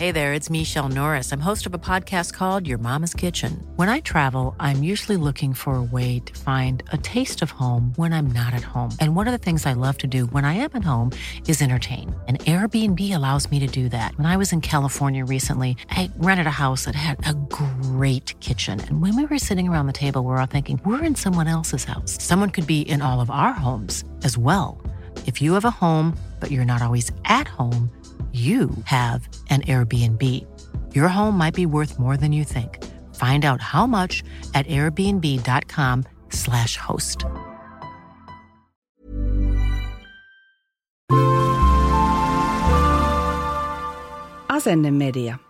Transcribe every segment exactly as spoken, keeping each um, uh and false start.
Hey there, it's Michelle Norris. I'm host of a podcast called Your Mama's Kitchen. When I travel, I'm usually looking for a way to find a taste of home when I'm not at home. And one of the things I love to do when I am at home is entertain. And Airbnb allows me to do that. When I was in California recently, I rented a house that had a great kitchen. And when we were sitting around the table, we were all thinking, we're in someone else's house. Someone could be in all of our homes as well. If you have a home, but you're not always at home, you have an Airbnb. Your home might be worth more than you think. Find out how much at airbnb.com slash host. Asennemedia.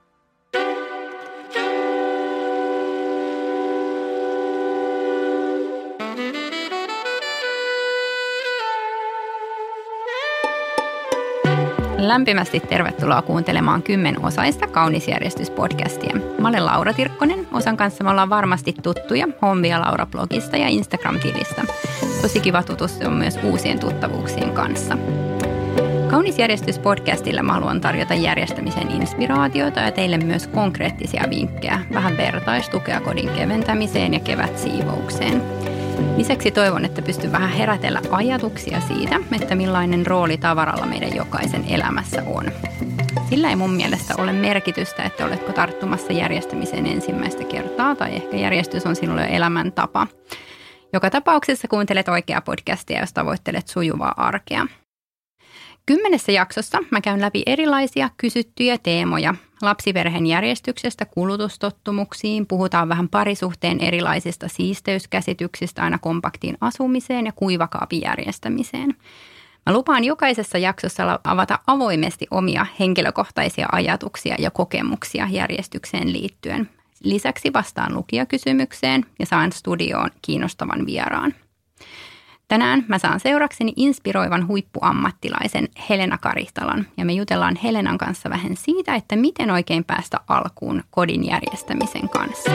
Lämpimästi tervetuloa kuuntelemaan kymmenosaista Kaunisjärjestys-podcastia. Mä olen Laura Tirkkonen. Osan kanssa me ollaan varmasti tuttuja Hommia Laura-blogista ja Instagram-tilistä. Tosi kiva tutustua myös uusien tuttavuuksien kanssa. Kaunisjärjestys-podcastilla mä haluan tarjota järjestämisen inspiraatioita ja teille myös konkreettisia vinkkejä, vähän vertaistukea kodin keventämiseen ja kevätsiivoukseen. Lisäksi toivon, että pystyn vähän herätellä ajatuksia siitä, että millainen rooli tavaralla meidän jokaisen elämässä on. Sillä ei mun mielestä ole merkitystä, että oletko tarttumassa järjestämiseen ensimmäistä kertaa tai ehkä järjestys on sinulle jo elämäntapa. Joka tapauksessa kuuntelet oikeaa podcastia, jos tavoittelet sujuvaa arkea. Kymmenessä jaksossa mä käyn läpi erilaisia kysyttyjä teemoja. Lapsiperheen järjestyksestä kulutustottumuksiin, puhutaan vähän parisuhteen erilaisista siisteyskäsityksistä aina kompaktiin asumiseen ja kuivakaapin järjestämiseen. Mä lupaan jokaisessa jaksossa avata avoimesti omia henkilökohtaisia ajatuksia ja kokemuksia järjestykseen liittyen. Lisäksi vastaan lukijakysymykseen ja saan studioon kiinnostavan vieraan. Tänään mä saan seurakseni inspiroivan huippuammattilaisen Helena Karihtalon ja me jutellaan Helenan kanssa vähän siitä, että miten oikein päästä alkuun kodin järjestämisen kanssa.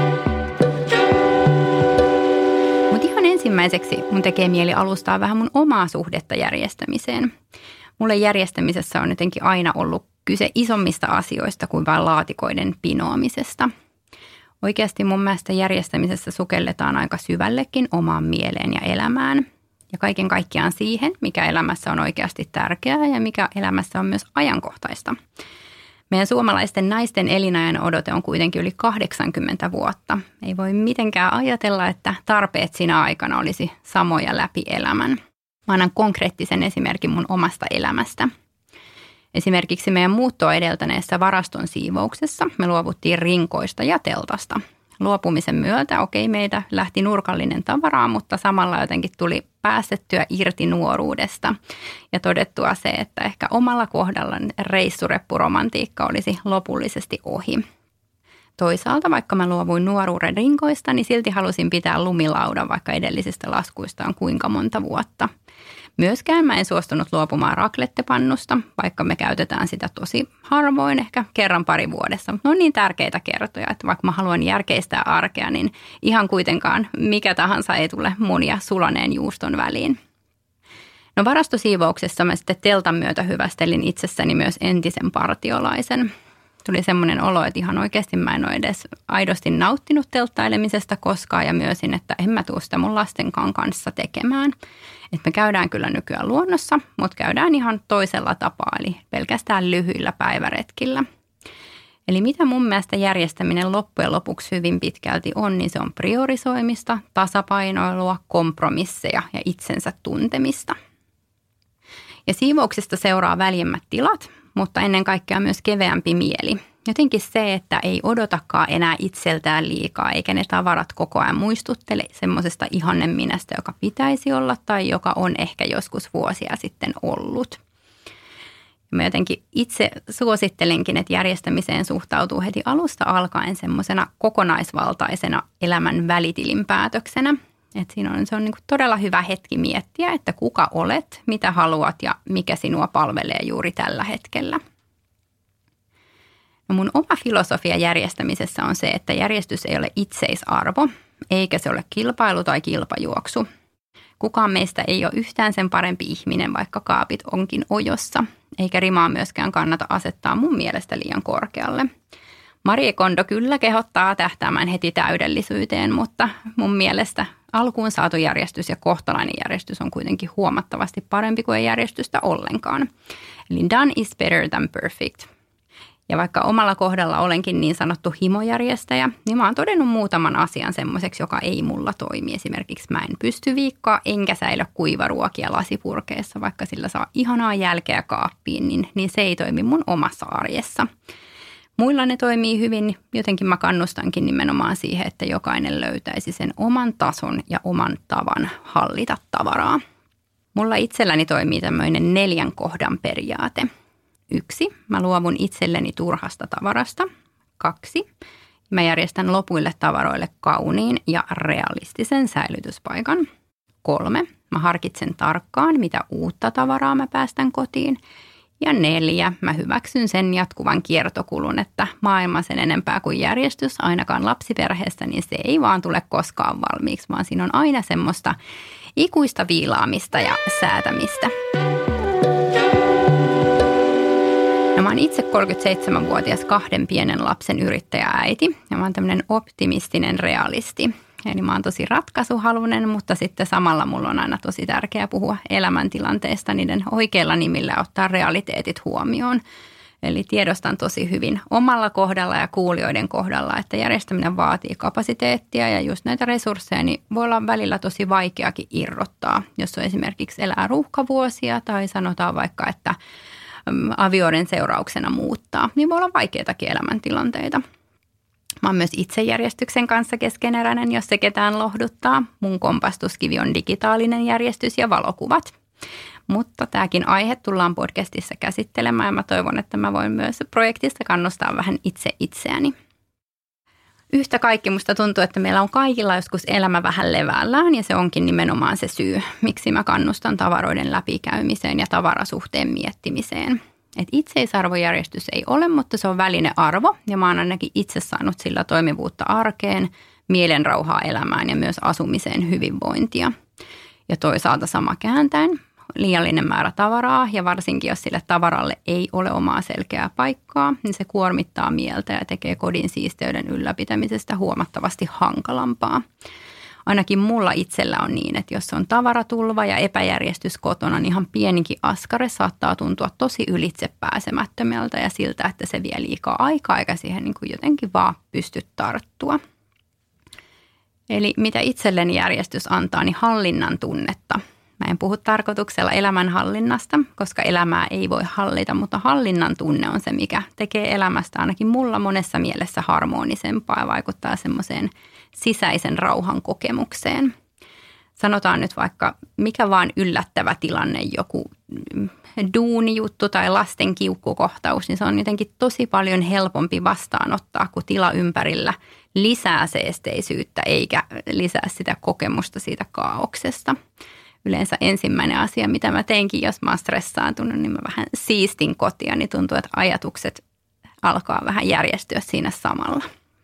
Mutta ihan ensimmäiseksi mun tekee mieli alustaa vähän mun omaa suhdetta järjestämiseen. Mulle järjestämisessä on jotenkin aina ollut kyse isommista asioista kuin vain laatikoiden pinoamisesta. Oikeasti mun mielestä järjestämisessä sukelletaan aika syvällekin omaan mieleen ja elämään. Ja kaiken kaikkiaan siihen, mikä elämässä on oikeasti tärkeää ja mikä elämässä on myös ajankohtaista. Meidän suomalaisten naisten elinajan odote on kuitenkin yli kahdeksankymmentä vuotta. Ei voi mitenkään ajatella, että tarpeet siinä aikana olisi samoja läpi elämän. Mä annan konkreettisen esimerkin mun omasta elämästä. Esimerkiksi meidän muuttoa edeltäneessä varaston siivouksessa me luovuttiin rinkoista ja teltasta. Luopumisen myötä, okei, meitä lähti nurkallinen tavaraa, mutta samalla jotenkin tuli päästettyä irti nuoruudesta ja todettua se, että ehkä omalla kohdalla reissureppuromantiikka olisi lopullisesti ohi. Toisaalta, vaikka mä luovuin nuoruuden rinkoista, niin silti halusin pitää lumilaudan, vaikka edellisistä laskuista on kuinka monta vuotta. Myöskään mä en suostunut luopumaan raclettepannusta, vaikka me käytetään sitä tosi harvoin, ehkä kerran pari vuodessa. Mutta ne on niin tärkeitä kertoja, että vaikka mä haluan järkeistää arkea, niin ihan kuitenkaan mikä tahansa ei tule mun ja sulaneen juuston väliin. No varastosiivouksessa mä sitten teltan myötä hyvästelin itsessäni myös entisen partiolaisen. Tuli semmoinen olo, että ihan oikeasti mä en ole edes aidosti nauttinut telttailemisesta koskaan ja myösin, että en mä tuu sitä mun lastenkaan kanssa tekemään. Että me käydään kyllä nykyään luonnossa, mutta käydään ihan toisella tapaa, eli pelkästään lyhyillä päiväretkillä. Eli mitä mun mielestä järjestäminen loppujen lopuksi hyvin pitkälti on, niin se on priorisoimista, tasapainoilua, kompromisseja ja itsensä tuntemista. Ja siivouksesta seuraa väljemmät tilat, mutta ennen kaikkea myös keveämpi mieli. Jotenkin se, että ei odotakaan enää itseltään liikaa, eikä ne tavarat koko ajan muistuttele semmoisesta ihanneminästä, joka pitäisi olla tai joka on ehkä joskus vuosia sitten ollut. Mä jotenkin itse suosittelenkin, että järjestämiseen suhtautuu heti alusta alkaen semmoisena kokonaisvaltaisena elämän välitilinpäätöksenä. Että siinä on, se on niin kuin todella hyvä hetki miettiä, että kuka olet, mitä haluat ja mikä sinua palvelee juuri tällä hetkellä. No mun oma filosofia järjestämisessä on se, että järjestys ei ole itseisarvo, eikä se ole kilpailu tai kilpajuoksu. Kukaan meistä ei ole yhtään sen parempi ihminen, vaikka kaapit onkin ojossa. eikä rimaa myöskään kannata asettaa mun mielestä liian korkealle. Marie Kondo kyllä kehottaa tähtäämään heti täydellisyyteen, mutta mun mielestä alkuun saatu järjestys ja kohtalainen järjestys on kuitenkin huomattavasti parempi kuin ei järjestystä ollenkaan. Eli done is better than perfect. Ja vaikka omalla kohdalla olenkin niin sanottu himojärjestäjä, niin mä oon todennut muutaman asian semmoiseksi, joka ei mulla toimi. Esimerkiksi mä en pysty viikkoa enkä säilö kuivaruokia lasipurkeessa, vaikka sillä saa ihanaa jälkeä kaappiin, niin, niin se ei toimi mun omassa arjessa. Muilla ne toimii hyvin, jotenkin mä kannustankin nimenomaan siihen, että jokainen löytäisi sen oman tason ja oman tavan hallita tavaraa. Mulla itselläni toimii tämmöinen neljän kohdan periaate. Yksi, mä luovun itselleni turhasta tavarasta. Kaksi, mä järjestän lopuille tavaroille kauniin ja realistisen säilytyspaikan. Kolme, mä harkitsen tarkkaan, mitä uutta tavaraa mä päästän kotiin. Ja neljä, mä hyväksyn sen jatkuvan kiertokulun, että maailma sen enempää kuin järjestys, ainakaan lapsiperheessä, niin se ei vaan tule koskaan valmiiksi, vaan siinä on aina semmoista ikuista viilaamista ja säätämistä. No mä oon itse kolmekymmentäseitsemänvuotias kahden pienen lapsen yrittäjääiti ja mä oon tämmöinen optimistinen realisti. Eli mä oon tosi ratkaisuhalunen, mutta sitten samalla mulla on aina tosi tärkeää puhua elämäntilanteesta niiden oikeilla nimillä ja ottaa realiteetit huomioon. Eli tiedostan tosi hyvin omalla kohdalla ja kuulijoiden kohdalla, että järjestäminen vaatii kapasiteettia ja just näitä resursseja, niin voi olla välillä tosi vaikeakin irrottaa, jos on esimerkiksi elää ruuhkavuosia tai sanotaan vaikka, että avioiden seurauksena muuttaa, niin voi olla vaikeitakin elämäntilanteita. Mä oon myös itsejärjestyksen kanssa keskeneräinen, jos se ketään lohduttaa. Mun kompastuskivi on digitaalinen järjestys ja valokuvat. Mutta tämäkin aihe tullaan podcastissa käsittelemään ja mä toivon, että mä voin myös projektissa kannustaa vähän itse itseäni. Yhtä kaikki musta tuntuu, että meillä on kaikilla joskus elämä vähän levällään ja se onkin nimenomaan se syy, miksi mä kannustan tavaroiden läpikäymiseen ja tavarasuhteen miettimiseen. Et itseisarvojärjestys ei ole, mutta se on välinearvo ja mä oon ainakin itse saanut sillä toimivuutta arkeen, mielenrauhaa elämään ja myös asumiseen hyvinvointia. Ja toisaalta sama kääntäen, liiallinen määrä tavaraa ja varsinkin jos sille tavaralle ei ole omaa selkeää paikkaa, niin se kuormittaa mieltä ja tekee kodin siisteyden ylläpitämisestä huomattavasti hankalampaa. Ainakin mulla itsellä on niin, että jos on tavaratulva ja epäjärjestys kotona, niin ihan pienikin askare saattaa tuntua tosi ylitse pääsemättömältä ja siltä, että se vie liikaa aikaa eikä siihen niin kuin jotenkin vaan pysty tarttua. Eli mitä itselleni järjestys antaa, niin hallinnan tunnetta. Mä en puhu tarkoituksella elämänhallinnasta, koska elämää ei voi hallita, mutta hallinnan tunne on se, mikä tekee elämästä ainakin mulla monessa mielessä harmonisempaa ja vaikuttaa semmoiseen sisäisen rauhan kokemukseen. Sanotaan nyt vaikka mikä vaan yllättävä tilanne, joku duunijuttu tai lasten kiukkukohtaus, niin se on jotenkin tosi paljon helpompi vastaanottaa, kun tila ympärillä lisää seesteisyyttä eikä lisää sitä kokemusta siitä kaauksesta. Yleensä ensimmäinen asia, mitä mä teinkin, jos mä oon stressaantunut, niin mä vähän siistin kotia, niin tuntuu, että ajatukset alkaa vähän järjestyä siinä samalla.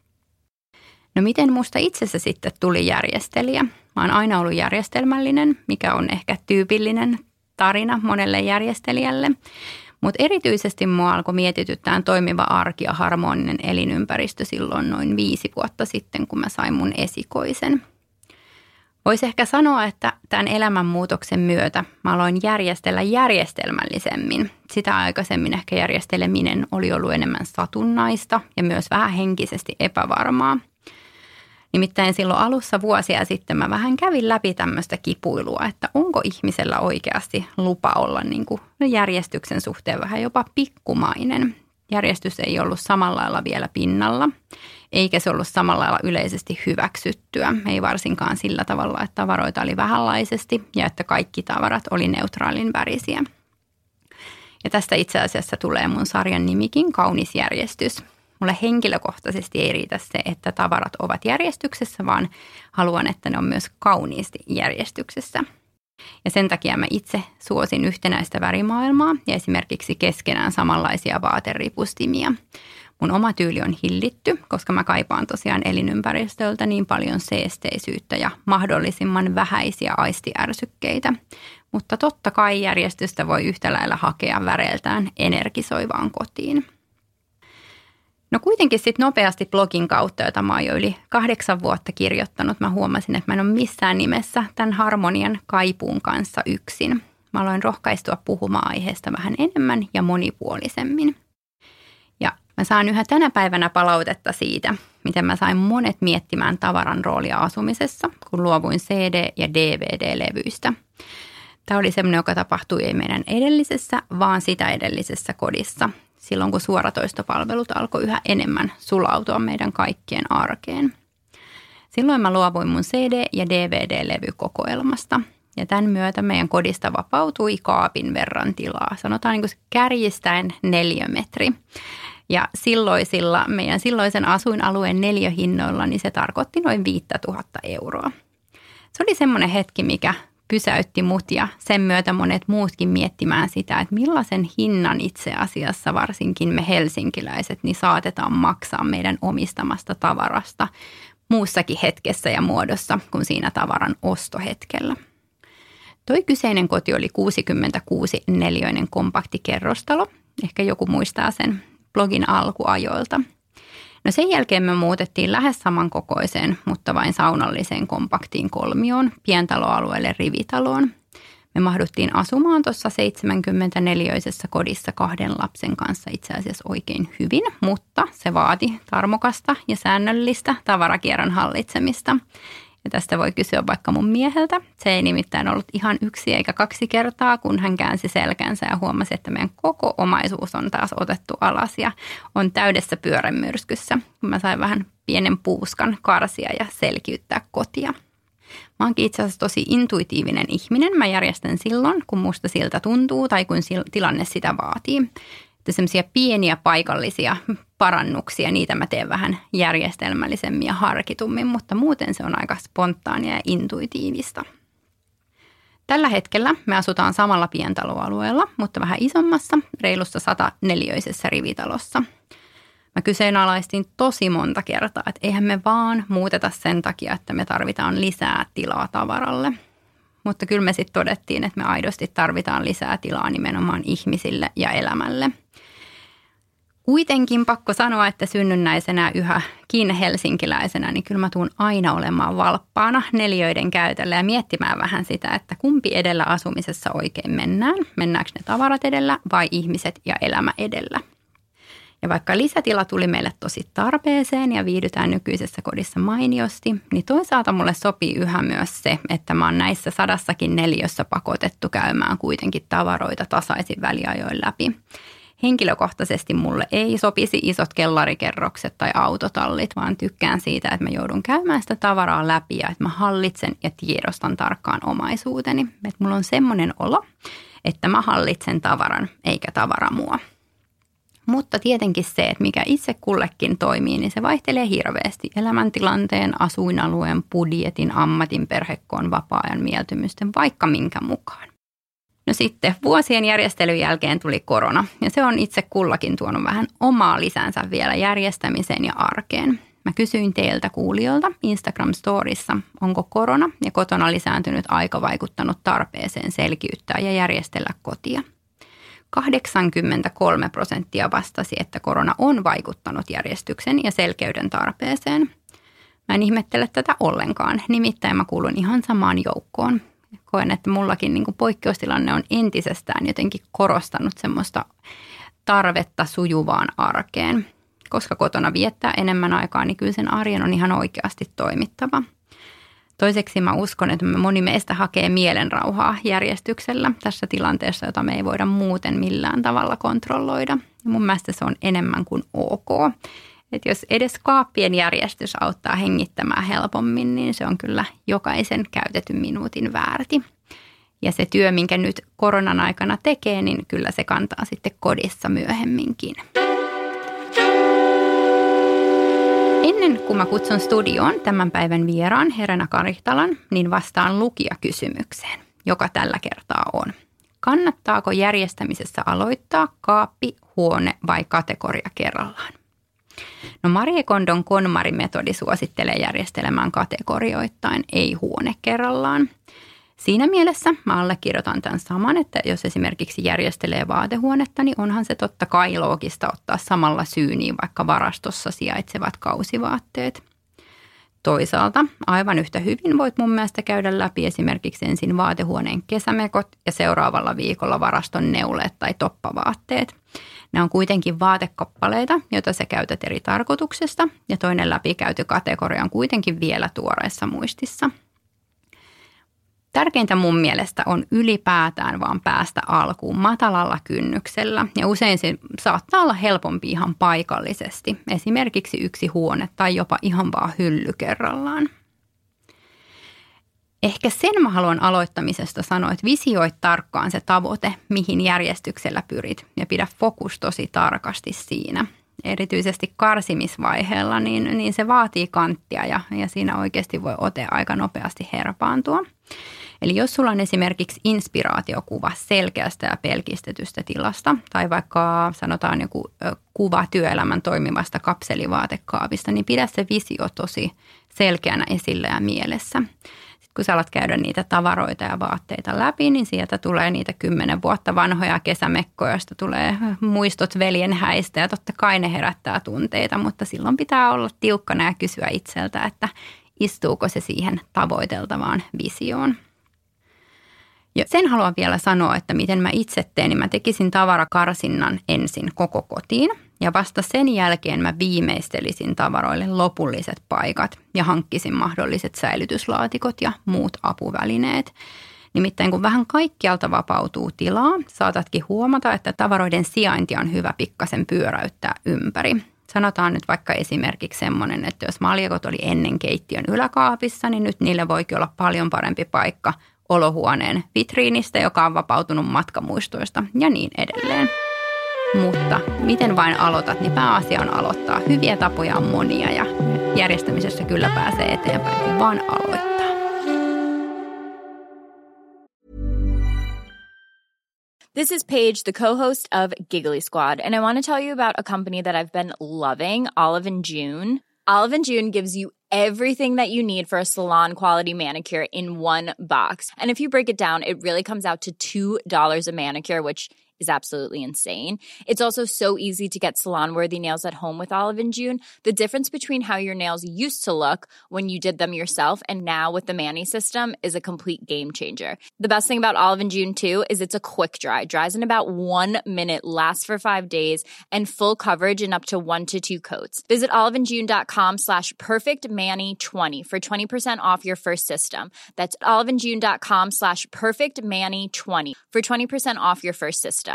No miten musta itsessä sitten tuli järjestelijä? Mä oon aina ollut järjestelmällinen, mikä on ehkä tyypillinen tarina monelle järjestelijälle. Mutta erityisesti mua alkoi mietityttää toimiva arki ja harmoninen elinympäristö silloin noin viisi vuotta sitten, kun mä sain mun esikoisen. Voisi ehkä sanoa, että tämän elämänmuutoksen myötä mä aloin järjestellä järjestelmällisemmin. Sitä aikaisemmin ehkä järjesteleminen oli ollut enemmän satunnaista ja myös vähän henkisesti epävarmaa. Nimittäin silloin alussa vuosia sitten mä vähän kävin läpi tämmöistä kipuilua, että onko ihmisellä oikeasti lupa olla niin kuin järjestyksen suhteen vähän jopa pikkumainen. Järjestys ei ollut samalla lailla vielä pinnalla, eikä se ollut samalla lailla yleisesti hyväksyttyä. Ei varsinkaan sillä tavalla, että tavaroita oli vähänlaisesti ja että kaikki tavarat oli neutraalin värisiä. Ja tästä itse asiassa tulee mun sarjan nimikin Kaunis järjestys. Mulle henkilökohtaisesti ei riitä se, että tavarat ovat järjestyksessä, vaan haluan, että ne on myös kauniisti järjestyksessä. Ja sen takia mä itse suosin yhtenäistä värimaailmaa ja esimerkiksi keskenään samanlaisia vaateripustimia. Mun oma tyyli on hillitty, koska mä kaipaan tosiaan elinympäristöltä niin paljon seesteisyyttä ja mahdollisimman vähäisiä aistiärsykkeitä. Mutta totta kai järjestystä voi yhtä lailla hakea väreiltään energisoivaan kotiin. No kuitenkin sitten nopeasti blogin kautta, jota mä oon jo yli kahdeksan vuotta kirjoittanut, mä huomasin, että mä en ole missään nimessä tämän harmonian kaipuun kanssa yksin. Mä aloin rohkaistua puhumaan aiheesta vähän enemmän ja monipuolisemmin. Ja mä saan yhä tänä päivänä palautetta siitä, miten mä sain monet miettimään tavaran roolia asumisessa, kun luovuin C D- ja D V D-levyistä. Tämä oli semmoinen, joka tapahtui ei meidän edellisessä, vaan sitä edellisessä kodissa, silloin kun suoratoistopalvelut alkoi yhä enemmän sulautua meidän kaikkien arkeen. Silloin mä luovuin mun C D- ja D V D-levykokoelmasta. Ja tämän myötä meidän kodista vapautui kaapin verran tilaa, sanotaan niin kuin kärjistäen neliömetri. Ja silloisilla, meidän silloisen asuinalueen neliöhinnoilla, niin se tarkoitti noin viisituhatta euroa. Se oli semmoinen hetki, mikä pysäytti mut ja sen myötä monet muutkin miettimään sitä, että millaisen hinnan itse asiassa varsinkin me helsinkiläiset niin saatetaan maksaa meidän omistamasta tavarasta muussakin hetkessä ja muodossa kuin siinä tavaran ostohetkellä. Toi kyseinen koti oli kuusikymmentäkuusi neliöinen kompaktikerrostalo. Ehkä joku muistaa sen blogin alkuajoilta. No sen jälkeen me muutettiin lähes samankokoiseen, mutta vain saunalliseen kompaktiin kolmioon, pientaloalueelle rivitaloon. Me mahduttiin asumaan tuossa seitsemänkymmentäneliöisessä kodissa kahden lapsen kanssa itse asiassa oikein hyvin, mutta se vaati tarmokasta ja säännöllistä tavarakierron hallitsemista. Ja tästä voi kysyä vaikka mun mieheltä. Se ei nimittäin ollut ihan yksi eikä kaksi kertaa, kun hän käänsi selkänsä ja huomasi, että meidän koko omaisuus on taas otettu alas ja on täydessä pyörämyrskyssä. Mä sain vähän pienen puuskan karsia ja selkiyttää kotia. Mä oonkin itse asiassa tosi intuitiivinen ihminen. Mä järjestän silloin, kun musta siltä tuntuu tai kun tilanne sitä vaatii. Että semmoisia pieniä paikallisia parannuksia, niitä mä teen vähän järjestelmällisemmin ja harkitummin, mutta muuten se on aika spontaania ja intuitiivista. Tällä hetkellä me asutaan samalla pientaloalueella, mutta vähän isommassa, reilussa sataneliöisessä rivitalossa. Mä kyseenalaistin tosi monta kertaa, että eihän me vaan muuteta sen takia, että me tarvitaan lisää tilaa tavaralle. Mutta kyllä me sitten todettiin, että me aidosti tarvitaan lisää tilaa nimenomaan ihmisille ja elämälle. Kuitenkin pakko sanoa, että synnynnäisenä yhäkin helsinkiläisenä, niin kyllä mä tuun aina olemaan valppaana neliöiden käytöllä ja miettimään vähän sitä, että kumpi edellä asumisessa oikein mennään. Mennäänkö ne tavarat edellä vai ihmiset ja elämä edellä? Ja vaikka lisätila tuli meille tosi tarpeeseen ja viihdytään nykyisessä kodissa mainiosti, niin toisaalta mulle sopii yhä myös se, että mä oon näissä sadassakin neliössä pakotettu käymään kuitenkin tavaroita tasaisin väliajoin läpi. Henkilökohtaisesti mulle ei sopisi isot kellarikerrokset tai autotallit, vaan tykkään siitä, että mä joudun käymään sitä tavaraa läpi ja että mä hallitsen ja tiedostan tarkkaan omaisuuteni. Että mulla on semmoinen olo, että mä hallitsen tavaran eikä tavara mua. Mutta tietenkin se, että mikä itse kullekin toimii, niin se vaihtelee hirveästi elämäntilanteen, asuinalueen, budjetin, ammatin, perhekoon, vapaa-ajan mieltymysten, vaikka minkä mukaan. No sitten vuosien järjestelyn jälkeen tuli korona ja se on itse kullakin tuonut vähän omaa lisänsä vielä järjestämiseen ja arkeen. Mä kysyin teiltä kuulijoilta Instagram-storissa, onko korona ja kotona lisääntynyt aika vaikuttanut tarpeeseen selkiyttää ja järjestellä kotia. kahdeksankymmentäkolme prosenttia vastasi, että korona on vaikuttanut järjestyksen ja selkeyden tarpeeseen. Mä en ihmettele tätä ollenkaan, nimittäin mä kuulun ihan samaan joukkoon. Koen, että mullakin niin kuin poikkeustilanne on entisestään jotenkin korostanut semmoista tarvetta sujuvaan arkeen. Koska kotona viettää enemmän aikaa, niin kyllä sen arjen on ihan oikeasti toimittava. Toiseksi mä uskon, että moni meistä hakee mielenrauhaa järjestyksellä tässä tilanteessa, jota me ei voida muuten millään tavalla kontrolloida. Ja mun mielestä se on enemmän kuin ok. Että jos edes kaappien järjestys auttaa hengittämään helpommin, niin se on kyllä jokaisen käytetyn minuutin väärti. Ja se työ, minkä nyt koronan aikana tekee, niin kyllä se kantaa sitten kodissa myöhemminkin. Ennen kuin mä kutsun studioon tämän päivän vieraan Helena Karihtalan, niin vastaan lukijakysymykseen, joka tällä kertaa on. Kannattaako järjestämisessä aloittaa kaappi, huone vai kategoria kerrallaan? No Marie Kondon KonMari-metodi suosittelee järjestelemään kategorioittain, ei huone kerrallaan. Siinä mielessä mä allekirjoitan tämän saman, että jos esimerkiksi järjestelee vaatehuonetta, niin onhan se totta kai loogista ottaa samalla syyniin vaikka varastossa sijaitsevat kausivaatteet. Toisaalta aivan yhtä hyvin voit mun mielestä käydä läpi esimerkiksi ensin vaatehuoneen kesämekot ja seuraavalla viikolla varaston neuleet tai toppavaatteet. Nämä on kuitenkin vaatekappaleita, joita sä käytät eri tarkoituksesta ja toinen läpikäyty kategoria on kuitenkin vielä tuoreessa muistissa. Tärkeintä mun mielestä on ylipäätään vaan päästä alkuun matalalla kynnyksellä ja usein se saattaa olla helpompi ihan paikallisesti, esimerkiksi yksi huone tai jopa ihan vaan hylly kerrallaan. Ehkä sen mä haluan aloittamisesta sanoa, että visioi tarkkaan se tavoite, mihin järjestyksellä pyrit ja pidä fokus tosi tarkasti siinä. Erityisesti karsimisvaiheella, niin, niin se vaatii kanttia ja, ja siinä oikeasti voi ote aika nopeasti herpaantua. Eli jos sulla on esimerkiksi inspiraatiokuva selkeästä ja pelkistetystä tilasta tai vaikka sanotaan joku kuva työelämän toimivasta kapselivaatekaapista, niin pidä se visio tosi selkeänä esillä ja mielessä. Sitten kun sä alat käydä niitä tavaroita ja vaatteita läpi, niin sieltä tulee niitä kymmenen vuotta vanhoja kesämekkoja, joista tulee muistot veljen häistä ja totta kai ne herättää tunteita, mutta silloin pitää olla tiukkana ja kysyä itseltä, että istuuko se siihen tavoiteltavaan visioon. Ja sen haluan vielä sanoa, että miten mä itse teen, niin mä tekisin tavarakarsinnan ensin koko kotiin ja vasta sen jälkeen mä viimeistelisin tavaroille lopulliset paikat ja hankkisin mahdolliset säilytyslaatikot ja muut apuvälineet. Nimittäin kun vähän kaikkialta vapautuu tilaa, saatatkin huomata, että tavaroiden sijainti on hyvä pikkasen pyöräyttää ympäri. Sanotaan nyt vaikka esimerkiksi semmoinen, että jos maljakot oli ennen keittiön yläkaapissa, niin nyt niille voikin olla paljon parempi paikka olohuoneen vitriinistä, joka on vapautunut matkamuistoista ja niin edelleen. Mutta miten vain aloitat, niin pääasia on aloittaa. Hyviä tapoja on monia ja järjestämisessä kyllä pääsee eteenpäin, kun vaan aloittaa. This is Paige, the co-host of Giggly Squad, and I want to tell you about a company that I've been loving, Olive and June. Olive and June gives you everything that you need for a salon-quality manicure in one box. And if you break it down, it really comes out to two dollars a manicure, which is absolutely insane. It's also so easy to get salon-worthy nails at home with Olive and June. The difference between how your nails used to look when you did them yourself and now with the Mani system is a complete game changer. The best thing about Olive and June, too, is it's a quick dry. Dries in about one minute, lasts for five days, and full coverage in up to one to two coats. Visit oliveandjune.com slash perfectmani20 for twenty percent off your first system. That's oliveandjune.com slash perfectmani20 for twenty percent off your first system.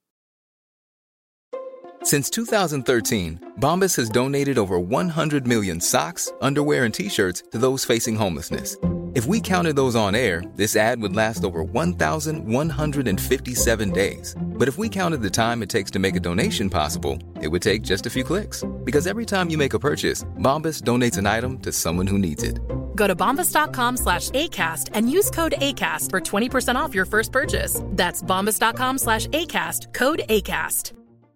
Since two thousand thirteen, Bombas has donated over one hundred million socks, underwear, and T-shirts to those facing homelessness. If we counted those on air, this ad would last over one thousand one hundred fifty-seven days. But if we counted the time it takes to make a donation possible, it would take just a few clicks. Because every time you make a purchase, Bombas donates an item to someone who needs it. Go to bombas.com slash ACAST and use code ACAST for twenty percent off your first purchase. That's bombas.com slash ACAST, code ACAST.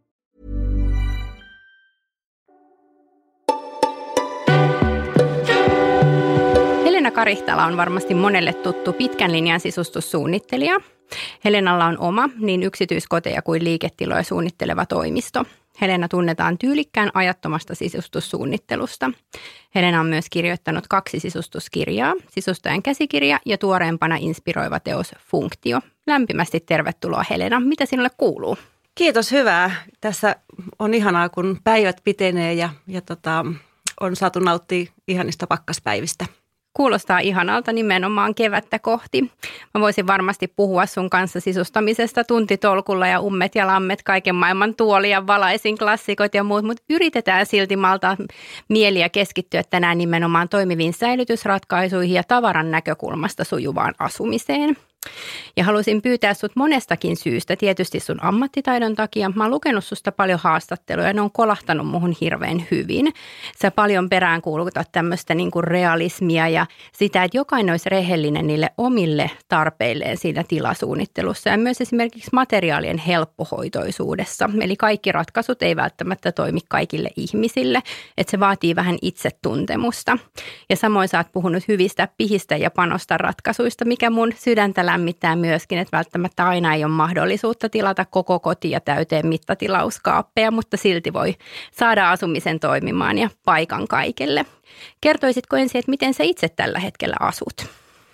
Helena Karihtala on varmasti monelle tuttu pitkän linjan sisustussuunnittelija. Helenalla on oma niin yksityiskoteja kuin liiketiloja suunnitteleva toimisto. Helena tunnetaan tyylikkään ajattomasta sisustussuunnittelusta. Helena on myös kirjoittanut kaksi sisustuskirjaa, Sisustajan käsikirja ja tuoreempana inspiroiva teos Funktio. Lämpimästi tervetuloa Helena. Mitä sinulle kuuluu? Kiitos, hyvää. Tässä on ihanaa, kun päivät pitenee ja, ja tota, on saatu nauttia ihanista pakkaspäivistä. Kuulostaa ihanalta nimenomaan kevättä kohti. Mä voisin varmasti puhua sun kanssa sisustamisesta tuntitolkulla ja ummet ja lammet, kaiken maailman tuoli ja valaisin klassikot ja muut, mutta yritetään silti maltaa mieliä keskittyä tänään nimenomaan toimiviin säilytysratkaisuihin ja tavaran näkökulmasta sujuvaan asumiseen. Ja halusin pyytää sut monestakin syystä, tietysti sun ammattitaidon takia. Mä oon lukenut susta paljon haastatteluja ja ne on kolahtanut muhun hirveän hyvin. Sä paljon peräänkuulutat tämmöistä niinku realismia ja sitä, että jokainen olisi rehellinen niille omille tarpeilleen siinä tilasuunnittelussa ja myös esimerkiksi materiaalien helppohoitoisuudessa. Eli kaikki ratkaisut ei välttämättä toimi kaikille ihmisille, että se vaatii vähän itsetuntemusta. Ja samoin sä oot puhunut hyvistä pihistä ja panosta ratkaisuista, mikä mun sydäntä lämmittää myöskin, että välttämättä aina ei ole mahdollisuutta tilata koko kotia täyteen mittatilauskaappeja, mutta silti voi saada asumisen toimimaan ja paikan kaikille. Kertoisitko ensin, että miten sä itse tällä hetkellä asut?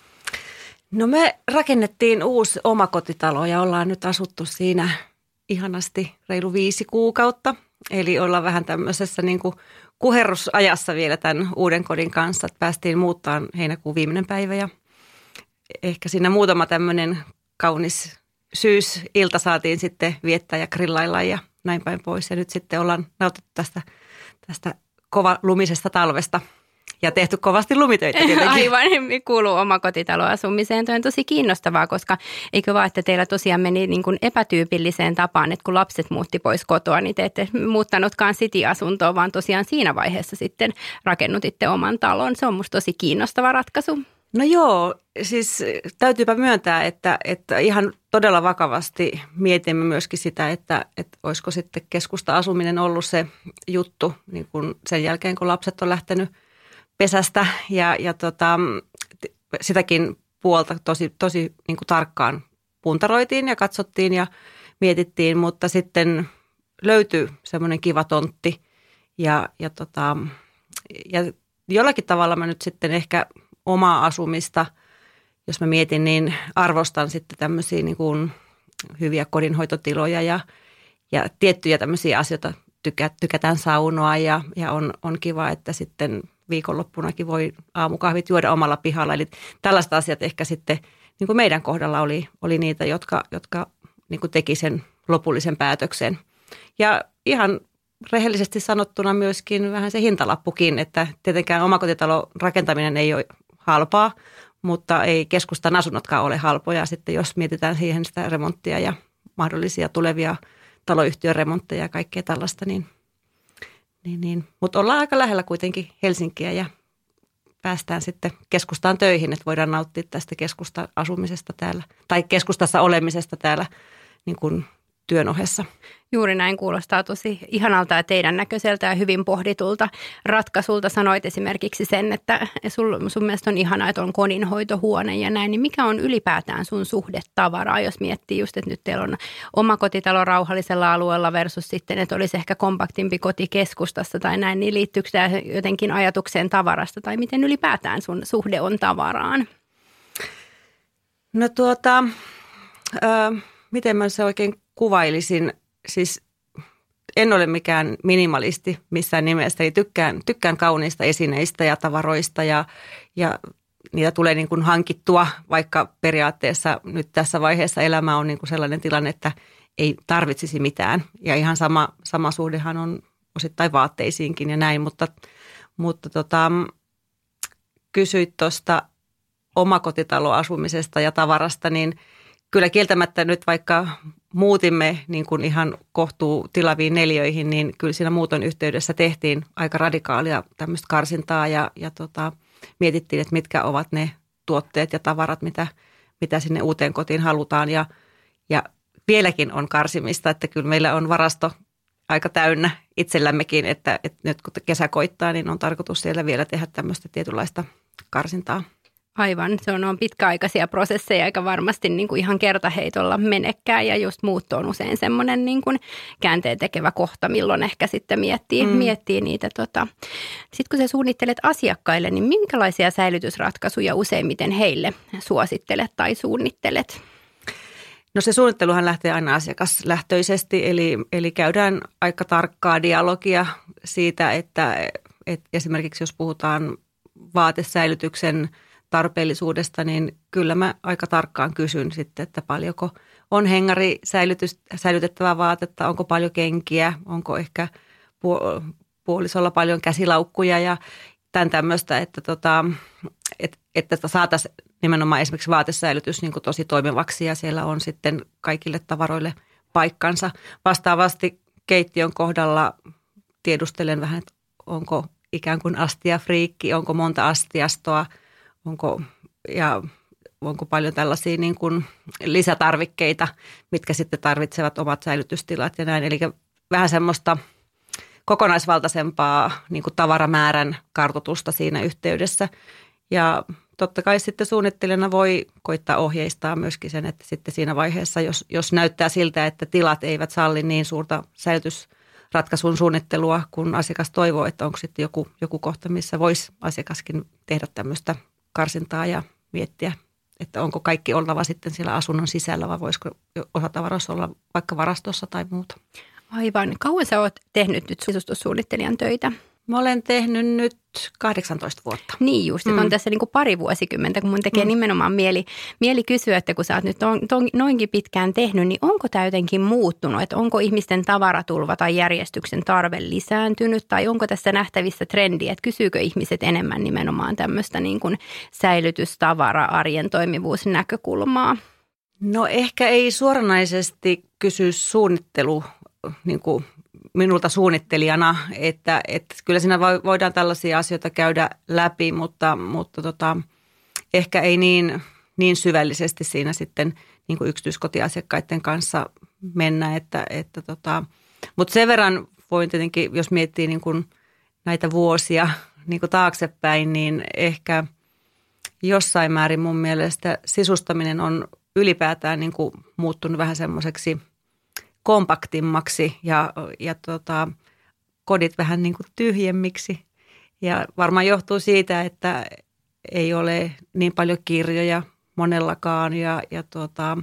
No me rakennettiin uusi omakotitalo ja ollaan nyt asuttu siinä ihanasti reilu viisi kuukautta. Eli ollaan vähän tämmöisessä niin kuin kuherrusajassa vielä tämän uuden kodin kanssa, että päästiin muuttaan heinäkuun viimeinen päivä ja ehkä siinä muutama tämmöinen kaunis syysilta saatiin sitten viettää ja grillailla ja näin päin pois. Ja nyt sitten ollaan nautittu tästä, tästä kova lumisesta talvesta ja tehty kovasti lumitöitä tietenkin. Aivan, kuuluu omakotitaloasumiseen. Tuo on tosi kiinnostavaa, koska eikö vaan, että teillä tosiaan meni niin kuin epätyypilliseen tapaan, että kun lapset muutti pois kotoa, niin te ette muuttanutkaan city-asuntoon, vaan tosiaan siinä vaiheessa sitten rakennutitte oman talon. Se on musta tosi kiinnostava ratkaisu. No joo, siis täytyypä myöntää, että, että ihan todella vakavasti mietimme myöskin sitä, että, että olisiko sitten keskusta-asuminen ollut se juttu niin kun sen jälkeen, kun lapset on lähtenyt pesästä ja, ja tota, sitäkin puolta tosi, tosi niin kuin tarkkaan puntaroitiin ja katsottiin ja mietittiin, mutta sitten löytyi semmoinen kiva tontti ja, ja, tota, ja jollakin tavalla mä nyt sitten ehkä omaa asumista, jos mä mietin, niin arvostan sitten tämmöisiä niin kuin hyviä kodinhoitotiloja ja, ja tiettyjä tämmöisiä asioita, tykä, tykätään saunoa ja, ja on, on kiva, että sitten viikonloppunakin voi aamukahvit juoda omalla pihalla. Eli tällaiset asiat ehkä sitten niin kuin meidän kohdalla oli, oli niitä, jotka, jotka niin kuin teki sen lopullisen päätöksen. Ja ihan rehellisesti sanottuna myöskin vähän se hintalappukin, että tietenkään omakotitalon rakentaminen ei ole halpaa, mutta ei keskustan asunnotkaan ole halpoja. Sitten jos mietitään siihen sitä remonttia ja mahdollisia tulevia taloyhtiön remontteja ja kaikkea tällaista, niin, niin, niin. Mutta ollaan aika lähellä kuitenkin Helsinkiä ja päästään sitten keskustaan töihin, että voidaan nauttia tästä keskustan asumisesta täällä tai keskustassa olemisesta täällä niin kuin työn ohessa. Juuri näin, kuulostaa tosi ihanalta ja teidän näköiseltä ja hyvin pohditulta ratkaisulta. Sanoit esimerkiksi sen, että sul, sun mielestä on ihanaa, että on kodinhoitohuone ja näin. Niin mikä on ylipäätään sun suhde tavaraa, jos miettii just, että nyt teillä on oma kotitalo rauhallisella alueella versus sitten, että olisi ehkä kompaktimpi koti keskustassa tai näin. Niin liittyykö tämä jotenkin ajatukseen tavarasta tai miten ylipäätään sun suhde on tavaraan? No tuota, äh, miten mä se oikein kuvailisin, siis en ole mikään minimalisti missään nimessä, eli tykkään, tykkään kauniista esineistä ja tavaroista ja, ja niitä tulee niin kuin hankittua, vaikka periaatteessa nyt tässä vaiheessa elämä on niin kuin sellainen tilanne, että ei tarvitsisi mitään. Ja ihan sama, sama suhdehan on osittain vaatteisiinkin ja näin, mutta, mutta tota, kysyit tuosta omakotitaloasumisesta ja tavarasta, niin kyllä kieltämättä nyt vaikka muutimme niin kuin ihan kohtuu tilaviin neliöihin, niin kyllä siinä muuton yhteydessä tehtiin aika radikaalia tämmöistä karsintaa ja, ja tota, mietittiin, että mitkä ovat ne tuotteet ja tavarat, mitä, mitä sinne uuteen kotiin halutaan. Ja, ja vieläkin on karsimista, että kyllä meillä on varasto aika täynnä itsellämmekin, että, että nyt kun kesä koittaa, niin on tarkoitus siellä vielä tehdä tämmöistä tietynlaista karsintaa. Aivan, se on, on pitkäaikaisia prosesseja eikä varmasti niin kuin ihan kertaheitolla menekään ja just muutto on usein semmoinen niin kuin käänteen tekevä kohta, milloin ehkä sitten miettii, mm. miettii niitä. Tota. Sitten kun sä suunnittelet asiakkaille, niin minkälaisia säilytysratkaisuja useimmiten heille suosittelet tai suunnittelet? No se suunnitteluhan lähtee aina asiakaslähtöisesti, eli, eli käydään aika tarkkaa dialogia siitä, että, että esimerkiksi jos puhutaan vaatesäilytyksen tarpeellisuudesta, niin kyllä mä aika tarkkaan kysyn sitten, että paljonko on hengari säilytettävää vaatetta, onko paljon kenkiä, onko ehkä puolisolla paljon käsilaukkuja ja tämän tämmöistä, että, tota, että, että saataisiin nimenomaan esimerkiksi vaatesäilytys niin kuin tosi toimivaksi ja siellä on sitten kaikille tavaroille paikkansa. Vastaavasti keittiön kohdalla tiedustelen vähän, että onko ikään kuin astiafriikki, onko monta astiastoa, onko, ja onko paljon tällaisia niin kuin lisätarvikkeita, mitkä sitten tarvitsevat omat säilytystilat ja näin. Eli vähän semmoista kokonaisvaltaisempaa niin kuin tavaramäärän kartoitusta siinä yhteydessä. Ja totta kai sitten suunnittelijana voi koittaa ohjeistaa myöskin sen, että sitten siinä vaiheessa, jos, jos näyttää siltä, että tilat eivät salli niin suurta säilytysratkaisun suunnittelua, kun asiakas toivoo, että onko sitten joku, joku kohta, missä voisi asiakaskin tehdä tämmöistä karsintaa ja miettiä, että onko kaikki oltava sitten siellä asunnon sisällä vai voisiko osa tavaroissa olla vaikka varastossa tai muuta. Aivan. Kauan sä oot tehnyt nyt sisustussuunnittelijan töitä? Mä olen tehnyt nyt kahdeksantoista vuotta. Niin just, että mm. on tässä niin kuin pari vuosikymmentä, kun mun tekee mm. nimenomaan mieli, mieli kysyä, että kun sä oot nyt ton, ton, noinkin pitkään tehnyt, niin onko tämä jotenkin muuttunut? Että onko ihmisten tavaratulva tai järjestyksen tarve lisääntynyt tai onko tässä nähtävissä trendiä, että kysyykö ihmiset enemmän nimenomaan tämmöistä niin kuin säilytystavara, arjen toimivuusnäkökulmaa? No ehkä ei suoranaisesti kysy suunnittelu niin kuin minulta suunnittelijana, että, että kyllä siinä voidaan tällaisia asioita käydä läpi, mutta, mutta tota, ehkä ei niin, niin syvällisesti siinä sitten niin kuin yksityiskotiasiakkaiden kanssa mennä. Että, että tota, mutta sen verran voin tietenkin, jos miettii niin kuin näitä vuosia niin kuin taaksepäin, niin ehkä jossain määrin mun mielestä sisustaminen on ylipäätään niin kuin muuttunut vähän semmoiseksi kompaktimmaksi ja, ja tota, kodit vähän niin kuin tyhjemmiksi. Ja varmaan johtuu siitä, että ei ole niin paljon kirjoja monellakaan ja, ja, tota,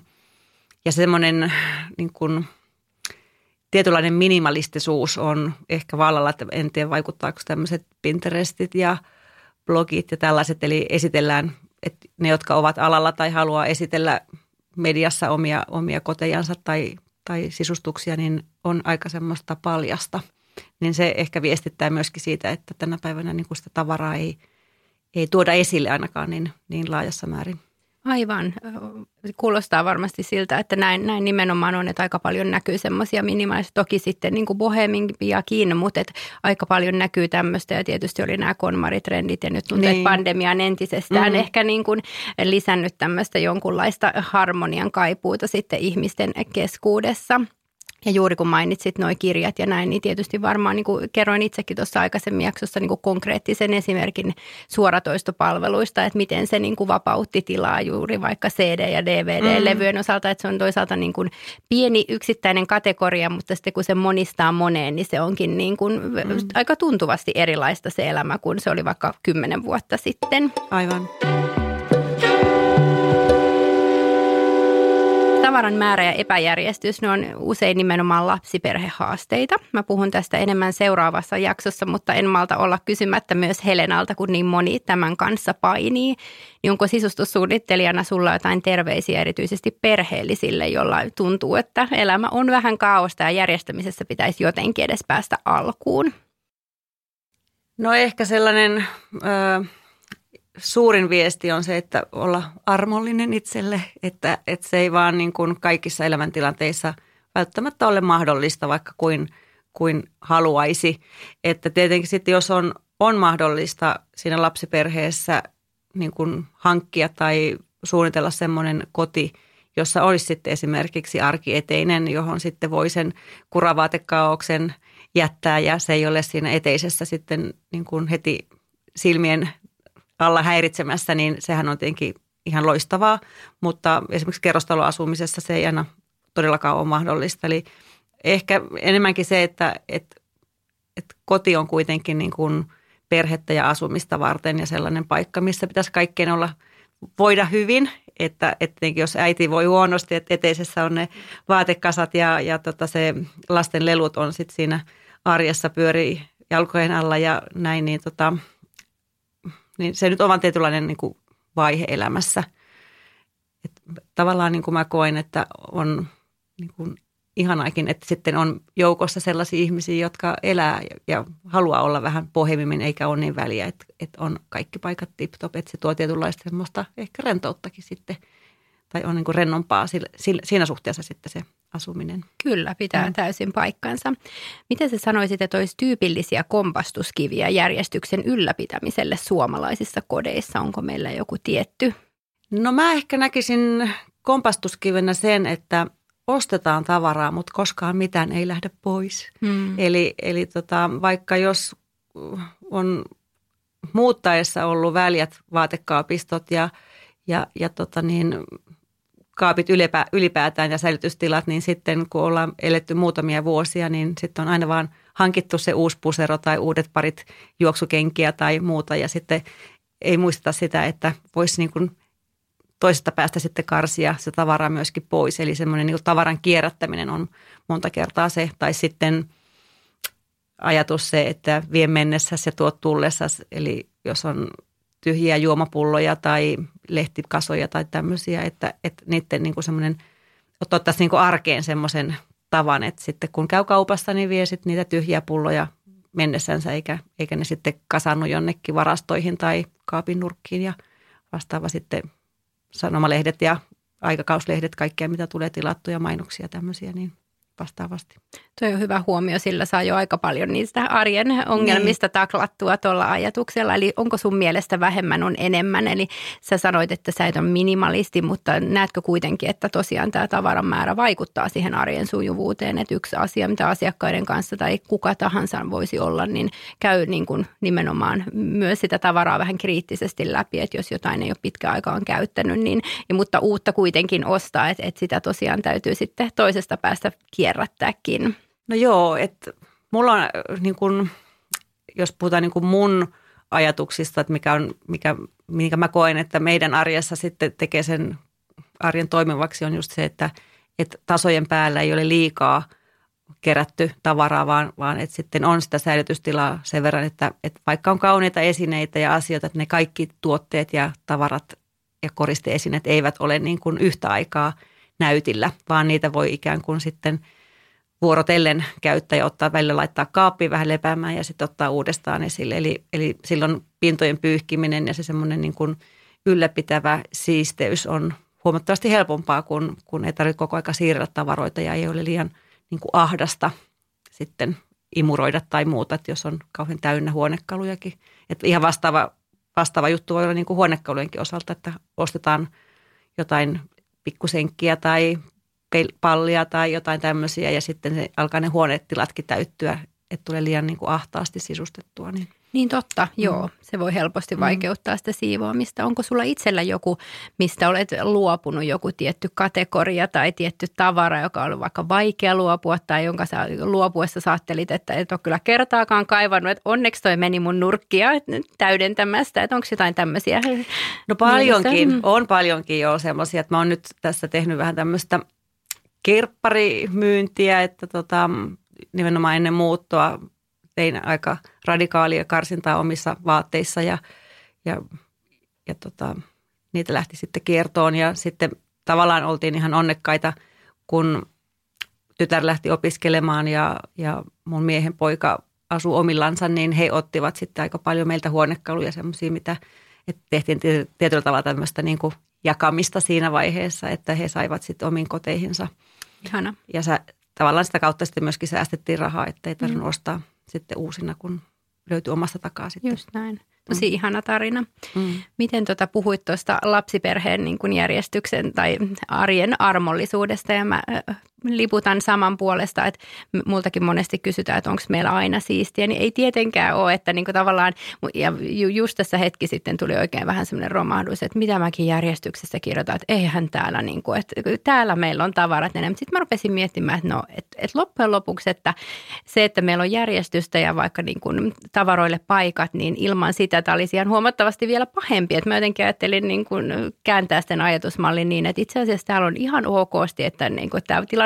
ja semmoinen niin kuin tietynlainen minimalistisuus on ehkä vallalla, että en tiedä vaikuttaako tämmöiset Pinterestit ja blogit ja tällaiset, eli esitellään, että ne, jotka ovat alalla tai haluaa esitellä mediassa omia, omia kotejansa tai tai sisustuksia, niin on aika semmoista paljasta. Niin se ehkä viestittää myöskin siitä, että tänä päivänä niin kuin sitä tavaraa ei, ei tuoda esille ainakaan niin, niin laajassa määrin. Aivan. Kuulostaa varmasti siltä, että näin, näin nimenomaan on, että aika paljon näkyy semmoisia minimaalisia. Toki sitten niin kuin bohemiakin, mutta että aika paljon näkyy tämmöistä ja tietysti oli nämä konmaritrendit ja nyt tuntuu, niin. Että pandemia on entisestään mm. ehkä niin kuin lisännyt tämmöistä jonkunlaista harmonian kaipuuta sitten ihmisten keskuudessa. Ja juuri kun mainitsit nuo kirjat ja näin, niin tietysti varmaan niin kuin kerroin itsekin tuossa aikaisemmin jaksossa niin kuin konkreettisen esimerkin suoratoistopalveluista, että miten se niin kuin vapautti tilaa juuri vaikka C D- ja D V D-levyjen mm. osalta, että se on toisaalta niin kuin pieni yksittäinen kategoria, mutta sitten kun se monistaa moneen, niin se onkin niin kuin mm. aika tuntuvasti erilaista se elämä, kun se oli vaikka kymmenen vuotta sitten. Aivan. Tavaran määrä ja epäjärjestys, ne on usein nimenomaan lapsiperhehaasteita. Mä puhun tästä enemmän seuraavassa jaksossa, mutta en malta olla kysymättä myös Helenalta, kun niin moni tämän kanssa painii. Niin onko sisustussuunnittelijana sulla jotain terveisiä erityisesti perheellisille, jolla tuntuu, että elämä on vähän kaaosta ja järjestämisessä pitäisi jotenkin edes päästä alkuun? No ehkä sellainen... Ö- Suurin viesti on se, että olla armollinen itselle, että, että se ei vaan niin kuin kaikissa elämäntilanteissa välttämättä ole mahdollista, vaikka kuin, kuin haluaisi. Että tietenkin sitten, jos on, on mahdollista siinä lapsiperheessä niin kuin hankkia tai suunnitella semmoinen koti, jossa olisi sitten esimerkiksi arkieteinen, johon sitten voi sen kuravaatekaaoksen jättää ja se ei ole siinä eteisessä sitten niin kuin heti silmien alla häiritsemässä, niin sehän on tietenkin ihan loistavaa, mutta esimerkiksi kerrostaloasumisessa se ei aina todellakaan ole mahdollista. Eli ehkä enemmänkin se, että, että, että koti on kuitenkin niin kuin perhettä ja asumista varten ja sellainen paikka, missä pitäisi kaikkeen olla, voida hyvin, että, että jos äiti voi huonosti, että eteisessä on ne vaatekasat ja, ja tota se lasten lelut on sitten siinä arjessa pyörii jalkojen alla ja näin, niin tota, niin se nyt on vaan tietynlainen niin kuin vaihe elämässä. Et tavallaan niin kuin mä koen, että on niin kuin ihanaakin, että sitten on joukossa sellaisia ihmisiä, jotka elää ja, ja haluaa olla vähän pohjimmin, eikä ole niin väliä, että, että on kaikki paikat tip-top, että se tuo tietynlaista semmoista ehkä rentouttakin sitten, tai on niin kuin rennompaa sillä, sillä, siinä suhteessa sitten se asuminen. Kyllä, pitää mm. täysin paikkansa. Miten sä sanoisit, että olisi tyypillisiä kompastuskiviä järjestyksen ylläpitämiselle suomalaisissa kodeissa? Onko meillä joku tietty? No mä ehkä näkisin kompastuskivenä sen, että ostetaan tavaraa, mutta koskaan mitään ei lähde pois. Mm. Eli, eli tota, vaikka jos on muuttaessa ollut väljät vaatekaapistot ja, ja, ja tota niin, kaapit ylipä, ylipäätään ja säilytystilat, niin sitten kun ollaan eletty muutamia vuosia, niin sitten on aina vaan hankittu se uusi pusero tai uudet parit juoksukenkiä tai muuta. Ja sitten ei muisteta sitä, että voisi niin kuin toisesta päästä sitten karsia se tavara myöskin pois. Eli semmoinen niin kuin tavaran kierrättäminen on monta kertaa se. Tai sitten ajatus se, että vie mennessä ja tuot tullessasi. Eli jos on tyhjiä juomapulloja tai lehtikasoja tai tämmöisiä, että, että niiden niin kuin semmoinen, ottaisi niin kuin arkeen semmoisen tavan, että sitten kun käy kaupassa, niin vie sitten niitä tyhjiä pulloja mennessänsä, eikä, eikä ne sitten kasannu jonnekin varastoihin tai kaapin nurkkiin ja vastaava sitten sanomalehdet ja aikakauslehdet, kaikkea mitä tulee tilattuja mainoksia tämmöisiä, niin vastaavasti. Tuo on hyvä huomio, sillä saa jo aika paljon niistä arjen ongelmista niin taklattua tuolla ajatuksella. Eli onko sun mielestä vähemmän on enemmän? Eli sä sanoit, että sä et ole minimalisti, mutta näetkö kuitenkin, että tosiaan tämä tavaran määrä vaikuttaa siihen arjen sujuvuuteen? Että yksi asia, mitä asiakkaiden kanssa tai kuka tahansa voisi olla, niin käy niin kuin nimenomaan myös sitä tavaraa vähän kriittisesti läpi, että jos jotain ei ole pitkä aikaan käyttänyt, niin, mutta uutta kuitenkin ostaa, että, että sitä tosiaan täytyy sitten toisesta päästä kierrättääkin. No joo, että mulla on niin kuin, jos puhutaan niin kuin mun ajatuksista, että mikä on, mikä, minkä mä koen, että meidän arjessa sitten tekee sen arjen toimivaksi on just se, että, että tasojen päällä ei ole liikaa kerätty tavaraa, vaan, vaan että sitten on sitä säilytystilaa sen verran, että, että vaikka on kauniita esineitä ja asioita, että ne kaikki tuotteet ja tavarat ja koristeesineet eivät ole niin kuin yhtä aikaa näytillä, vaan niitä voi ikään kuin sitten vuorotellen käyttää ja ottaa välillä laittaa kaappiin vähän lepäämään ja sitten ottaa uudestaan esille. Eli, eli silloin pintojen pyyhkiminen ja se semmoinen niin kuin ylläpitävä siisteys on huomattavasti helpompaa, kun, kun ei tarvitse koko aika siirrellä tavaroita ja ei ole liian niin kuin ahdasta sitten imuroida tai muuta, että jos on kauhean täynnä huonekalujakin. Että ihan vastaava, vastaava juttu voi olla niin kuin huonekalujenkin osalta, että ostetaan jotain pikkusenkkiä tai pallia tai jotain tämmöisiä ja sitten se alkaa ne huonetilatkin täyttyä, että tulee liian niin kuin ahtaasti sisustettua. Niin, niin totta, mm. joo. Se voi helposti vaikeuttaa sitä siivoamista. Onko sulla itsellä joku, mistä olet luopunut, joku tietty kategoria tai tietty tavara, joka on ollut vaikka vaikea luopua tai jonka sä luopuessa sä ajattelit, että et ole kyllä kertaakaan kaivannut, että onneksi toi meni mun nurkkia täydentämästä, että onko jotain tämmöisiä? No paljonkin, mm. on paljonkin jo semmoisia, että mä oon nyt tässä tehnyt vähän tämmöistä kirpparimyyntiä, että tota, nimenomaan ennen muuttoa tein aika radikaalia karsintaa omissa vaatteissa ja, ja, ja tota, niitä lähti sitten kiertoon ja sitten tavallaan oltiin ihan onnekkaita, kun tytär lähti opiskelemaan ja, ja mun miehen poika asui omillansa, niin he ottivat sitten aika paljon meiltä huonekaluja semmoisia, mitä että tehtiin tietyllä tavalla tämmöistä niin kuin jakamista siinä vaiheessa, että he saivat sitten omiin koteihinsa. Ihana. Ja sä, tavallaan sitä kautta sitten myöskin säästettiin rahaa, ettei tarvinnut mm. ostaa sitten uusina, kun löytyi omasta takaa sitten. Just näin. Tosi mm. ihana tarina. Mm. Miten tuota, puhuit tuosta lapsiperheen niin kuin järjestyksen tai arjen armollisuudesta ja mä äh, liputan saman puolesta, että multakin monesti kysytään, että onko meillä aina siistiä, niin ei tietenkään ole, että niin kuin tavallaan, ja just tässä hetki sitten tuli oikein vähän semmoinen romahdus, että mitä mäkin järjestyksessä kirjoitan, että eihän täällä, niin kuin, että täällä meillä on tavarat enemmän. Sitten mä rupesin miettimään, että no, että, että loppujen lopuksi, että se, että meillä on järjestystä ja vaikka niin kuin tavaroille paikat, niin ilman sitä tämä olisi ihan huomattavasti vielä pahempi. Että mä jotenkin ajattelin niin kuin kääntää sitten ajatusmallin niin, että itse asiassa täällä on ihan okosti, että niin kuin tämä tilanne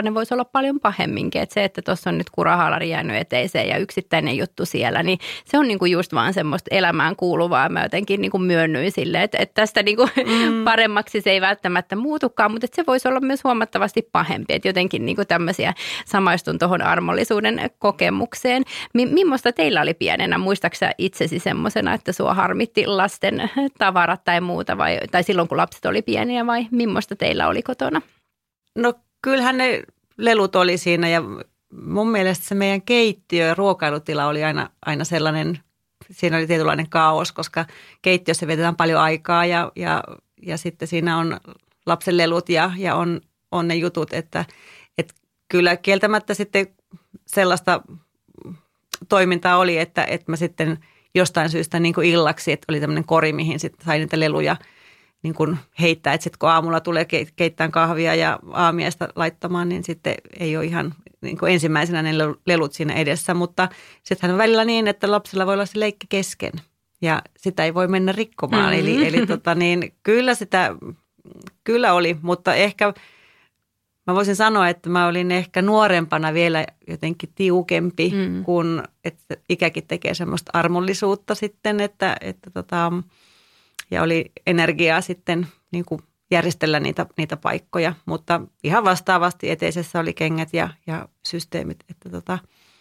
tilanne voisi olla paljon pahemminkin. Että se, että tuossa on nyt kurahaalari jäänyt eteiseen ja yksittäinen juttu siellä, niin se on niinku just vaan semmoista elämään kuuluvaa. Mä jotenkin niinku myönnyin silleen, että, että tästä niinku mm. paremmaksi se ei välttämättä muutukaan, mutta että se voisi olla myös huomattavasti pahempi. Että jotenkin niinku tämmöisiä samaistun tuohon armollisuuden kokemukseen. M- Mimmosta teillä oli pienenä? Muistaaksä itsesi semmoisena, että sua harmitti lasten tavarat tai muuta, vai, tai silloin kun lapset oli pieniä, vai mimmosta teillä oli kotona? No kyllähän ne lelut oli siinä, ja mun mielestä se meidän keittiö ja ruokailutila oli aina, aina sellainen, siinä oli tietynlainen kaos, koska keittiössä vietetään paljon aikaa ja, ja, ja sitten siinä on lapsen lelut ja, ja on, on ne jutut, että, että kyllä kieltämättä sitten sellaista toimintaa oli, että, että mä sitten jostain syystä niin kuin illaksi, että oli tämmöinen kori, mihin sitten sai niitä leluja niin kuin heittää. Että sitten kun aamulla tulee keittämään kahvia ja aamiaista laittamaan, niin sitten ei ole ihan niin kuin ensimmäisenä ne lelut siinä edessä. Mutta sittenhän on välillä niin, että lapsilla voi olla se leikki kesken ja sitä ei voi mennä rikkomaan. Mm-hmm. Eli, eli tota niin, kyllä sitä, kyllä oli, mutta ehkä mä voisin sanoa, että mä olin ehkä nuorempana vielä jotenkin tiukempi, mm. kun että ikäkin tekee semmoista armollisuutta sitten, että, että tota, ja oli energiaa sitten niin kuin järjestellä niitä, niitä paikkoja, mutta ihan vastaavasti eteisessä oli kengät ja, ja systeemit. Että tota,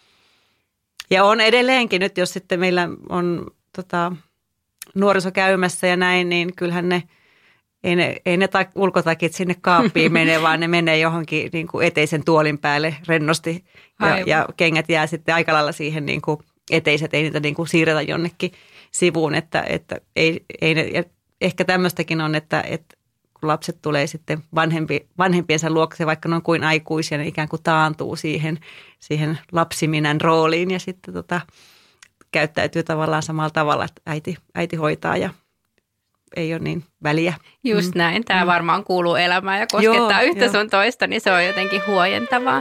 ja on edelleenkin nyt, jos sitten meillä on tota, nuoriso käymässä ja näin, niin kyllähän ne Ei ne, ei ne ta- ulkotakit sinne kaappiin mene, vaan ne menee johonkin niin kuin eteisen tuolin päälle rennosti ja, ja kengät jää sitten aika lailla siihen niin kuin eteiset, ei niitä niin kuin siirretä jonnekin sivuun, että, että ei, ei ne, ja ehkä tämmöistäkin on, että, että kun lapset tulee sitten vanhempi, vanhempiensa luokse, vaikka ne on kuin aikuisia, ne ikään kuin taantuu siihen, siihen lapsiminän rooliin ja sitten tota, käyttäytyy tavallaan samalla tavalla, että äiti, äiti hoitaa ja ei ole niin väliä. Just näin. Tämä varmaan kuuluu elämään ja koskettaa Joo, yhtä jo. sun toista, niin se on jotenkin huojentavaa.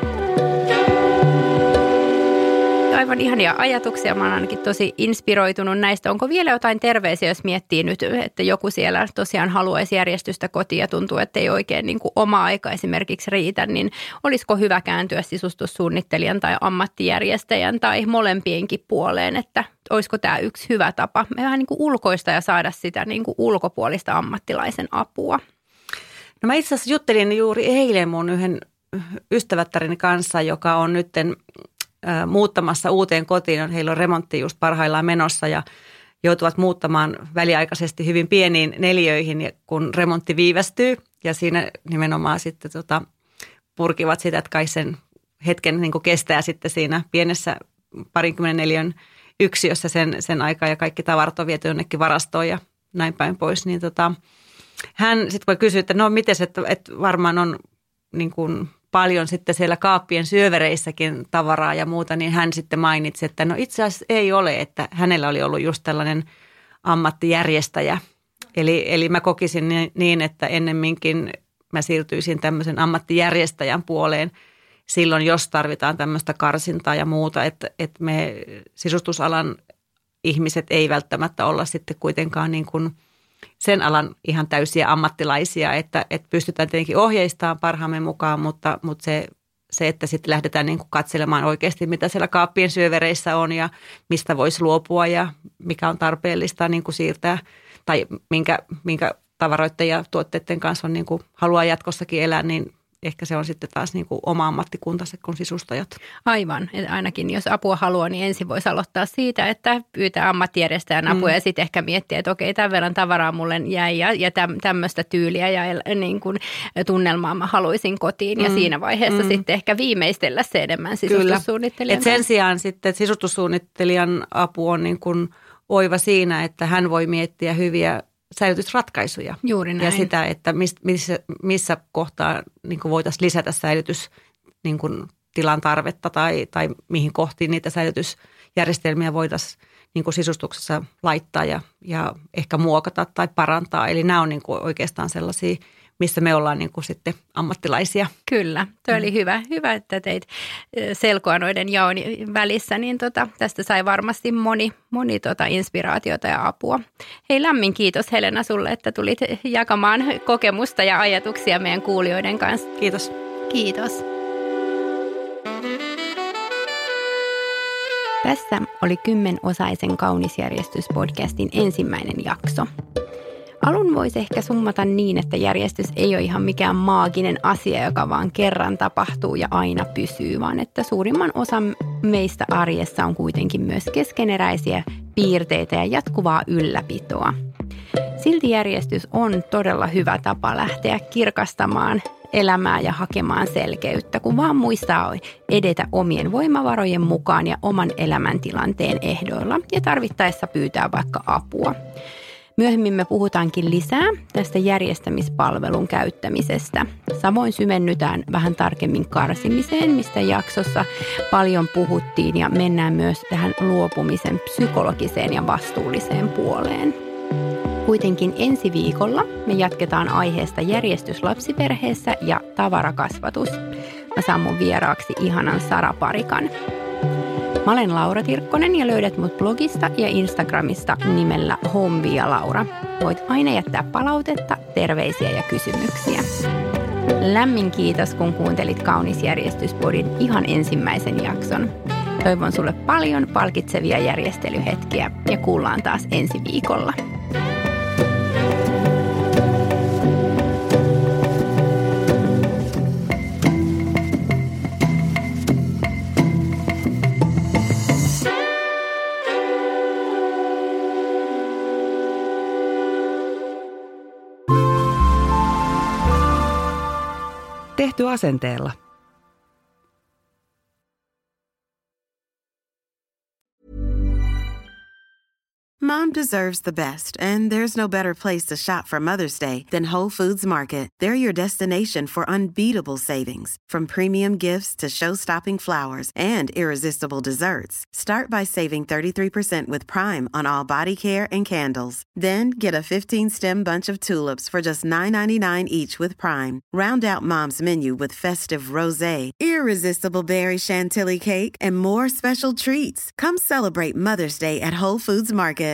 Aivan ihania ajatuksia. Mä oon ainakin tosi inspiroitunut näistä. Onko vielä jotain terveisiä, jos miettii nyt, että joku siellä tosiaan haluaisi järjestystä kotiin ja tuntuu, että ei oikein niin kuin oma aika esimerkiksi riitä, niin olisiko hyvä kääntyä sisustussuunnittelijan tai ammattijärjestäjän tai molempienkin puoleen, että olisiko tämä yksi hyvä tapa vähän niin kuin ulkoista ja saada sitä niin kuin ulkopuolista ammattilaisen apua? No mä itse asiassa juttelin juuri eilen mun yhden ystävättärini kanssa, joka on nytten muuttamassa uuteen kotiin. Heillä on remontti just parhaillaan menossa ja joutuvat muuttamaan väliaikaisesti hyvin pieniin neliöihin, kun remontti viivästyy. Ja siinä nimenomaan sitten tota, purkivat sitä, että kai sen hetken niin kuin kestää sitten siinä pienessä parinkymmenen neliön yksiössä sen, sen aikaa ja kaikki tavarat on viety jonnekin varastoon ja näin päin pois. Niin tota, hän sitten voi kysyä, että no miten että, että varmaan on niin kuin paljon sitten siellä kaappien syövereissäkin tavaraa ja muuta, niin hän sitten mainitsi, että no itse asiassa ei ole, että hänellä oli ollut just tällainen ammattijärjestäjä. Eli, eli mä kokisin niin, että ennemminkin mä siirtyisin tämmöisen ammattijärjestäjän puoleen silloin, jos tarvitaan tämmöistä karsintaa ja muuta, että, että me sisustusalan ihmiset ei välttämättä olla sitten kuitenkaan niin kuin sen alan ihan täysiä ammattilaisia, että, että pystytään tietenkin ohjeistamaan parhaamme mukaan, mutta, mutta se, se, että sitten lähdetään niin kuin katselemaan oikeasti, mitä siellä kaappien syövereissä on ja mistä voisi luopua ja mikä on tarpeellista niin kuin siirtää tai minkä, minkä tavaroiden ja tuotteiden kanssa on niin kuin haluaa jatkossakin elää, niin ehkä se on sitten taas niin kuin oma ammattikuntansa kuin sisustajat. Aivan. Että ainakin jos apua haluaa, niin ensin voisi aloittaa siitä, että pyytää ammattijärjestäjän apua mm. ja sitten ehkä miettiä, että okei, tämän verran tavaraa mulle jäi ja, ja täm, tämmöistä tyyliä ja niin kuin tunnelmaa mä haluaisin kotiin. Mm. Ja siinä vaiheessa mm. sitten ehkä viimeistellä se enemmän sisustussuunnittelijan. Kyllä. Et sen sijaan sitten, että sisustussuunnittelijan apu on niin kuin oiva siinä, että hän voi miettiä hyviä säilytysratkaisuja. Juuri näin. Ja sitä, että miss, missä, missä kohtaa niin kuin voitaisiin lisätä säilytys niin kuin tilan tarvetta tai, tai mihin kohtiin niitä säilytysjärjestelmiä voitaisiin niin kuin sisustuksessa laittaa ja, ja ehkä muokata tai parantaa. Eli nämä on niin kuin oikeastaan sellaisia, missä me ollaan niin kuin sitten ammattilaisia. Kyllä, tuo oli hyvä, hyvä, että teit selkoa noiden jaon välissä, niin tota, tästä sai varmasti moni, moni tota inspiraatiota ja apua. Hei, lämmin kiitos Helena sulle, että tulit jakamaan kokemusta ja ajatuksia meidän kuulijoiden kanssa. Kiitos. Kiitos. Tässä oli kymmenosaisen Kaunisjärjestys-podcastin ensimmäinen jakso. Alun voisi ehkä summata niin, että järjestys ei ole ihan mikään maaginen asia, joka vaan kerran tapahtuu ja aina pysyy, vaan että suurimman osan meistä arjessa on kuitenkin myös keskeneräisiä piirteitä ja jatkuvaa ylläpitoa. Silti järjestys on todella hyvä tapa lähteä kirkastamaan elämää ja hakemaan selkeyttä, kun vaan muistaa edetä omien voimavarojen mukaan ja oman elämäntilanteen ehdoilla ja tarvittaessa pyytää vaikka apua. Myöhemmin me puhutaankin lisää tästä järjestämispalvelun käyttämisestä. Samoin syvennytään vähän tarkemmin karsimiseen, mistä jaksossa paljon puhuttiin, ja mennään myös tähän luopumisen psykologiseen ja vastuulliseen puoleen. Kuitenkin ensi viikolla me jatketaan aiheesta järjestys lapsiperheessä ja tavarakasvatus. Mä saan mun vieraaksi ihanan Sara Parikan. Mä olen Laura Tirkkonen ja löydät mut blogista ja Instagramista nimellä Homvia Laura. Voit aina jättää palautetta, terveisiä ja kysymyksiä. Lämmin kiitos, kun kuuntelit Kaunisjärjestyspodin ihan ensimmäisen jakson. Toivon sulle paljon palkitsevia järjestelyhetkiä ja kuullaan taas ensi viikolla. Tehty asenteella. Mom deserves the best, and there's no better place to shop for Mother's Day than Whole Foods Market. They're your destination for unbeatable savings, from premium gifts to show-stopping flowers and irresistible desserts. Start by saving thirty-three percent with Prime on all body care and candles. Then get a fifteen-stem bunch of tulips for just nine ninety-nine each with Prime. Round out Mom's menu with festive rosé, irresistible berry chantilly cake, and more special treats. Come celebrate Mother's Day at Whole Foods Market.